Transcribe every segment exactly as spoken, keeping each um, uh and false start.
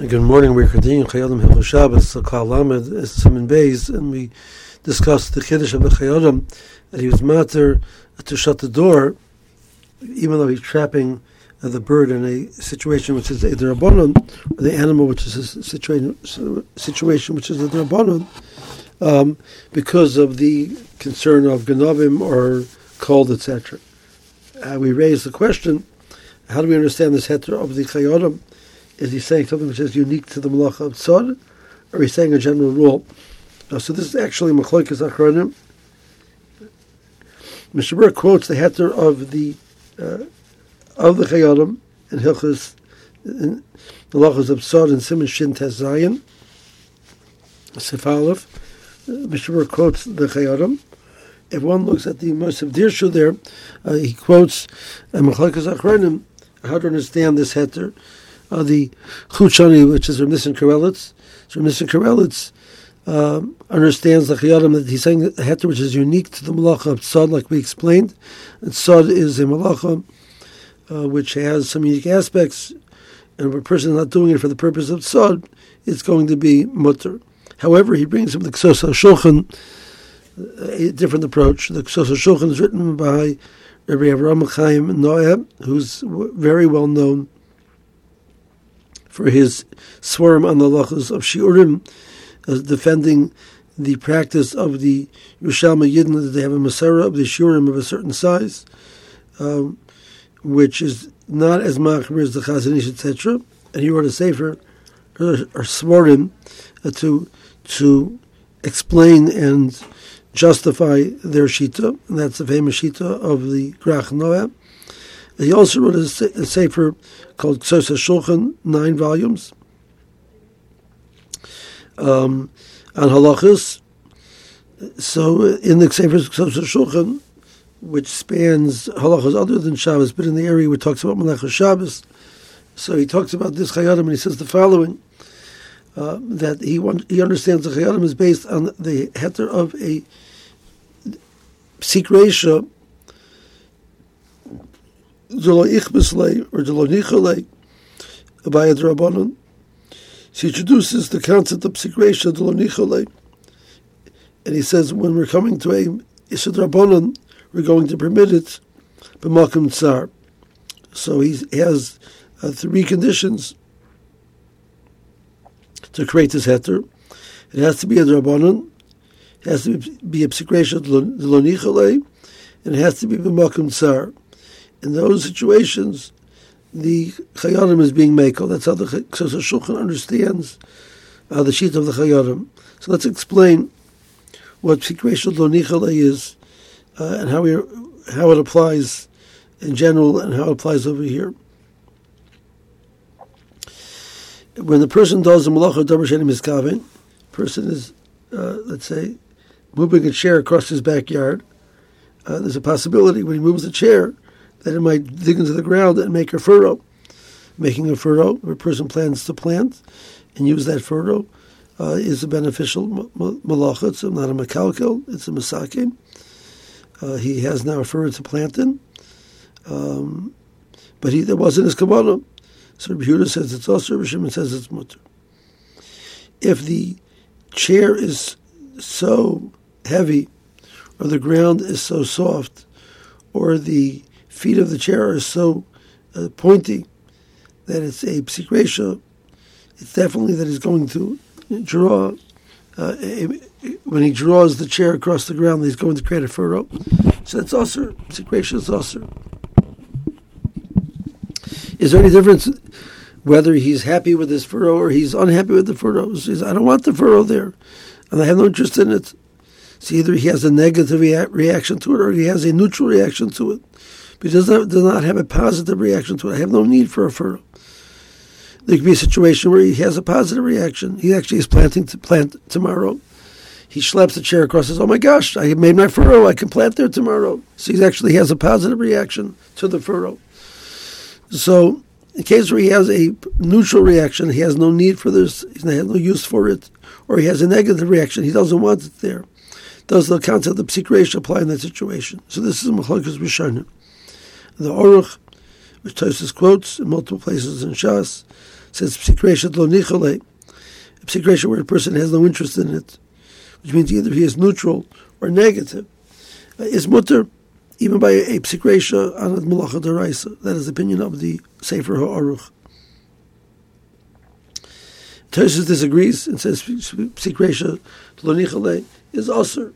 Good morning. We're continuing Chayodim Hilchos Shabbos, Klal Lamed, Siman Beis, and we discussed the Chiddush of the Chayodim that he was matter to shut the door, even though he's trapping uh, the bird in a situation which is a D'Rabbanan, or the animal which is a situation situation which is a D'Rabbanan, um, because of the concern of Ganavim or cold, et cetera. Uh, we raised the question: how do we understand this heter of the Chayodim? Is he saying something which is unique to the Malacha of Tzad, or is he saying a general rule? Uh, so this is actually Machlokes Achronim. Mister Burke quotes the heter of the uh, of the Chayodim in Hilchos, in the Malachos of Tzad and Siman Shin Tes Zayin, Sif Aleph. Uh, Mister Burke quotes the Chayodim. If one looks at the Moshe Dirshu there, uh, he quotes uh, Machlokes Achronim how to understand this heter. Uh, the Chuchani, which is Rav Nissen Karelitz. So Rav Nissen Karelitz um, understands the Chayodim that he's saying a heter which is unique to the Malacha of Tzad, like we explained. And Tzad is a Malacha uh, which has some unique aspects, and if a person is not doing it for the purpose of Tzad, it's going to be mutter. However, he brings from the Ksos HaShulchan a different approach. The Ksos HaShulchan is written by Rabbi Avraham Chaim Noah, who's very well known for his swarm on the halachos of Shiurim, uh, defending the practice of the Yerushalmi Yidden that they have a Masera of the Shiurim of a certain size, um, which is not as machmir as the Chazon Ish, et cetera. And he wrote a sefer, or, or Svarim, uh, to to explain and justify their shita, and that's the famous shita of the Grach Noah. He also wrote a, a sefer called Ksos HaShulchan, nine volumes, um, on halachas. So in the sefer Ksos HaShulchan, which spans halachas other than Shabbos, but in the area where it talks about Melech Shabbos, so he talks about this Chayodim, and he says the following, uh, that he want, he understands the Chayodim is based on the heter of a psik reisha, Zolo Ichbeslei or Zolo Nicholei by a D'Rabbanan. So he introduces the concept of psik reisha, Zolo Nicholei, and he says when we're coming to a Isha D'Rabbanan, we're going to permit it b'makom tsar. So he has uh, three conditions to create this heter. It has to be a D'Rabbanan, it has to be a psik reisha, Zolo Nicholei, and it has to be b'makom tsar. In those situations, the Chayodim is being mekel. That's how the Ksos HaShulchan understands uh, the sheet of the Chayodim. So let's explain what psik reisha lo nicholei is, uh, and how we are, how it applies in general and how it applies over here. When the person does the malacha davar she'ein miskaven, person is, uh, let's say, moving a chair across his backyard. Uh, there's a possibility when he moves the chair that it might dig into the ground and make a furrow. Making a furrow, where a person plans to plant and use that furrow, uh, is a beneficial malacha. It's not a makalkel, it's a masakim. Uh, he has now a furrow to plant in, um, but he, that wasn't his kavanah. So Rabbi Yehuda says it's also, Rabbi Shimon says it's mutter. If the chair is so heavy, or the ground is so soft, or the feet of the chair are so uh, pointy that it's a psik reisha, it's definitely that he's going to draw, uh, a, when he draws the chair across the ground, he's going to create a furrow. So that's also, psik reisha is also. Is there any difference whether he's happy with his furrow or he's unhappy with the furrow? He says, I don't want the furrow there, and I have no interest in it. So either he has a negative rea- reaction to it or he has a neutral reaction to it. But he does not, does not have a positive reaction to it. I have no need for a furrow. There could be a situation where he has a positive reaction. He actually is planting to plant tomorrow. He schleps the chair across and says, oh my gosh, I made my furrow, I can plant there tomorrow. So he actually has a positive reaction to the furrow. So in case where he has a neutral reaction, he has no need for this, he has no use for it, or he has a negative reaction, he doesn't want it there. Does the concept of psik reisha apply in that situation? So this is Machlokes Rishonim. The Aruch, which Tosfos quotes in multiple places in Shas, says psikresha lo nichale, a psikresha where a person has no interest in it, which means either he is neutral or negative, uh, is mutter even by a, a psikresha on a malacha deraisa. That is the opinion of the Sefer HaAruch. Tosfos disagrees and says psikresha lo nichale is asur.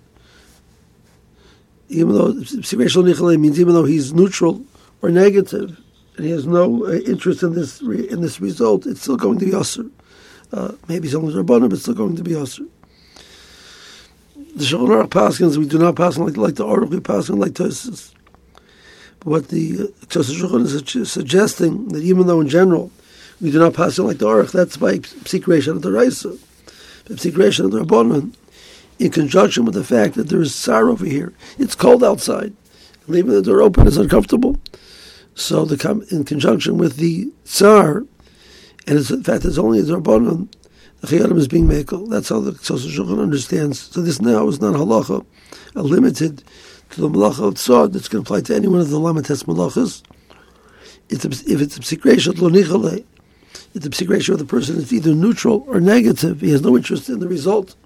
Even though psikresha lo nichale means even though he's neutral or negative and he has no uh, interest in this re, in this result, it's still going to be asur. Uh, maybe it's only Rabbanan, but it's still going to be asur. The Shulchan Aruch paskins, we do not pass like, like the Aruch, we pass like Tosfos. But what the uh, Tosfos Shulchan is suggesting, that even though in general we do not pass like the Aruch, that's by psikresha of the Raisa. Psikresha of the Rabbanan, in conjunction with the fact that there is tsar over here. It's cold outside. Leaving the door open is uncomfortable. So the, in conjunction with the tsar, and it's, in fact it's only a Rabbanan, the Chayadim is being mekel. That's how the Tosfos Shulchan understands. So this now is not halacha, uh, limited to the malacha of tzad. That's going to apply to any one of the lamites malachas. It's a, if it's a psikresha lo nichale, it's a psikresha of the person is either neutral or negative. He has no interest in the result,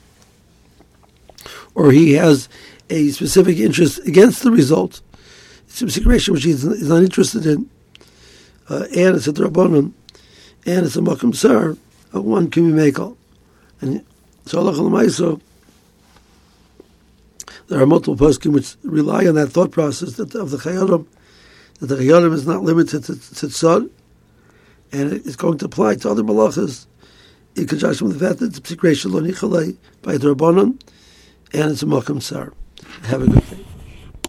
or he has a specific interest against the result. It's a psikresha which he is not interested in, uh, and it's a drabanan, and it's a makam sar. Uh, one can be mekel, and so halacha l'maisa. There are multiple poskim which rely on that thought process that of the chayadim, that the chayadim is not limited to tzad, and it is going to apply to other malachas in conjunction with the fact that it's psikresha lo nichale by the Rabbanan, and it's a makam sar. Have a good day.